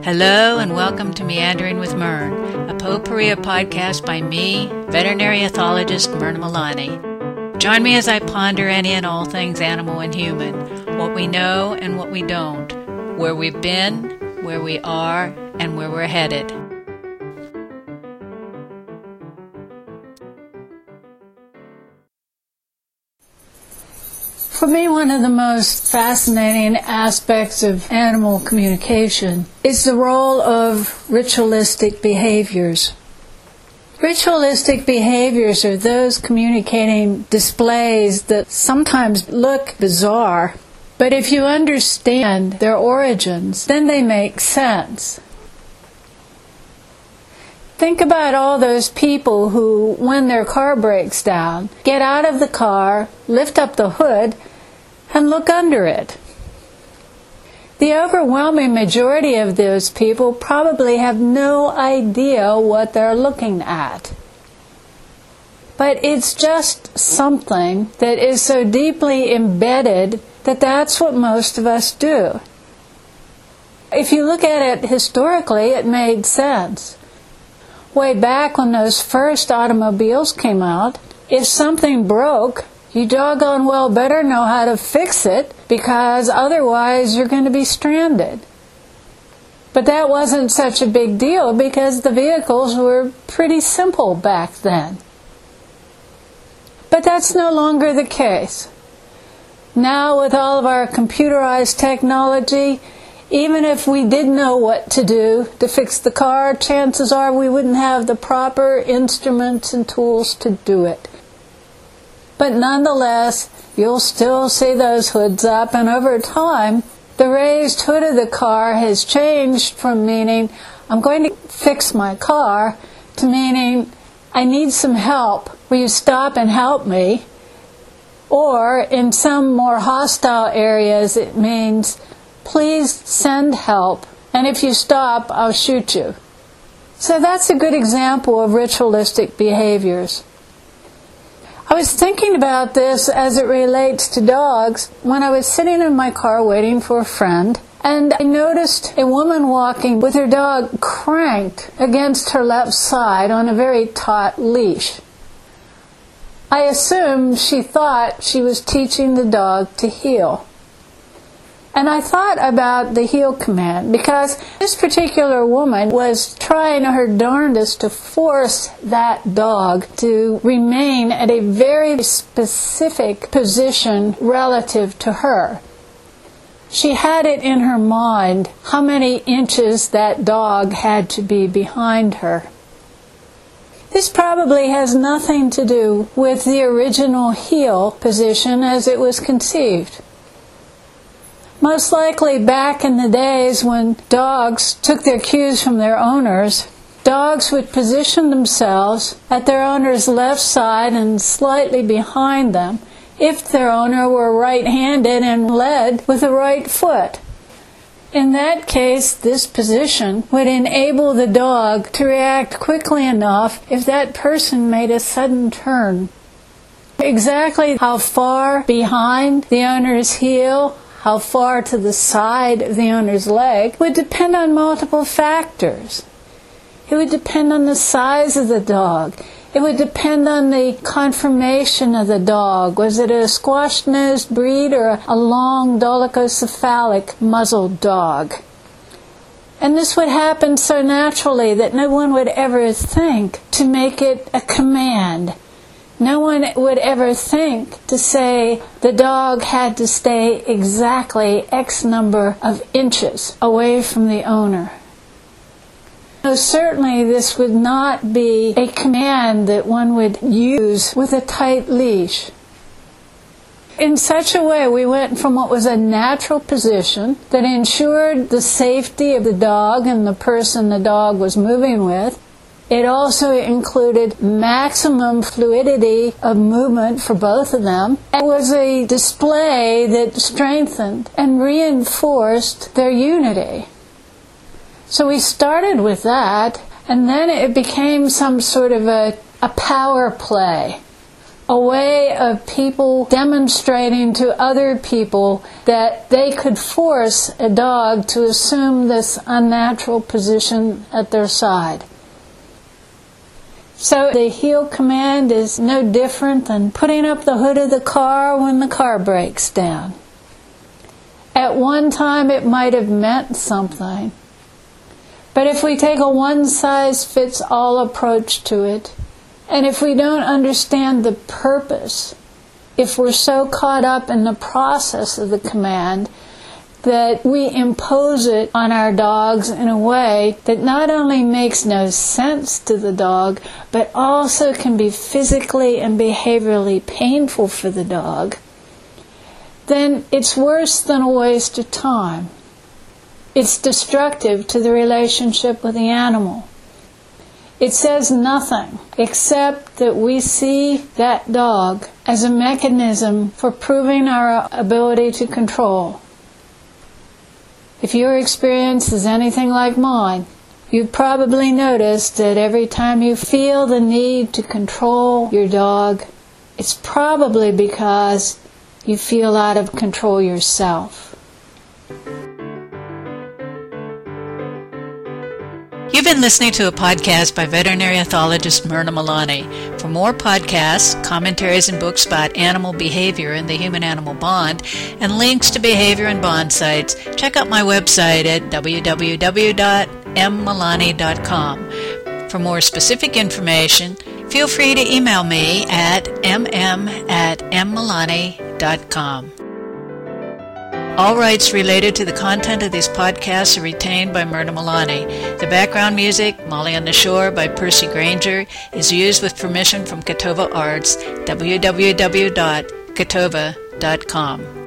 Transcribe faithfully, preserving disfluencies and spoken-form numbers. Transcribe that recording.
Hello and welcome to Meandering with Myrn, a potpourri podcast by me, veterinary ethologist Myrna Milani. Join me as I ponder any and all things animal and human, what we know and what we don't, where we've been, where we are, and where we're headed. For me, one of the most fascinating aspects of animal communication is the role of ritualistic behaviors. Ritualistic behaviors are those communicating displays that sometimes look bizarre, but if you understand their origins, then they make sense. Think about all those people who, when their car breaks down, get out of the car, lift up the hood, and look under it. The overwhelming majority of those people probably have no idea what they're looking at. But it's just something that is so deeply embedded that that's what most of us do. If you look at it historically, it made sense. Way back when those first automobiles came out, if something broke, you doggone well better know how to fix it, because otherwise you're going to be stranded. But that wasn't such a big deal because the vehicles were pretty simple back then. But that's no longer the case. Now, with all of our computerized technology, even if we did know what to do to fix the car, chances are we wouldn't have the proper instruments and tools to do it. But nonetheless, you'll still see those hoods up, and over time, the raised hood of the car has changed from meaning, I'm going to fix my car, to meaning, I need some help. Will you stop and help me? Or, in some more hostile areas, it means, please send help, and if you stop, I'll shoot you. So that's a good example of ritualistic behaviors. I was thinking about this as it relates to dogs when I was sitting in my car waiting for a friend, and I noticed a woman walking with her dog cranked against her left side on a very taut leash. I assumed she thought she was teaching the dog to heel. And I thought about the heel command because this particular woman was trying her darndest to force that dog to remain at a very specific position relative to her. She had it in her mind how many inches that dog had to be behind her. This probably has nothing to do with the original heel position as it was conceived. Most likely back in the days when dogs took their cues from their owners, dogs would position themselves at their owner's left side and slightly behind them if their owner were right-handed and led with the right foot. In that case, this position would enable the dog to react quickly enough if that person made a sudden turn. Exactly how far behind the owner's heel, how far to the side of the owner's leg, would depend on multiple factors. It would depend on the size of the dog. It would depend on the conformation of the dog. Was it a squash-nosed breed or a long dolichocephalic muzzled dog? And this would happen so naturally that no one would ever think to make it a command. No one would ever think to say the dog had to stay exactly X number of inches away from the owner. So certainly this would not be a command that one would use with a tight leash. In such a way, we went from what was a natural position that ensured the safety of the dog and the person the dog was moving with. It also included maximum fluidity of movement for both of them. It was a display that strengthened and reinforced their unity. So we started with that, and then it became some sort of a, a power play. a way of people demonstrating to other people that they could force a dog to assume this unnatural position at their side. So the heel command is no different than putting up the hood of the car when the car breaks down. At one time it might have meant something, but if we take a one-size-fits-all approach to it, and if we don't understand the purpose, if we're so caught up in the process of the command that we impose it on our dogs in a way that not only makes no sense to the dog, but also can be physically and behaviorally painful for the dog, then it's worse than a waste of time. It's destructive to the relationship with the animal. It says nothing except that we see that dog as a mechanism for proving our ability to control. If your experience is anything like mine, you've probably noticed that every time you feel the need to control your dog, it's probably because you feel out of control yourself. You've been listening to a podcast by veterinary ethologist Myrna Malani. For more podcasts, commentaries, and books about animal behavior and the human-animal bond, and links to behavior and bond sites, check out my website at w w w dot m malani dot com. For more specific information, feel free to email me at m m at m malani dot com. All rights related to the content of these podcasts are retained by Myrna Malani. The background music, Molly on the Shore by Percy Granger, is used with permission from Catova Arts, w w w dot catova dot com.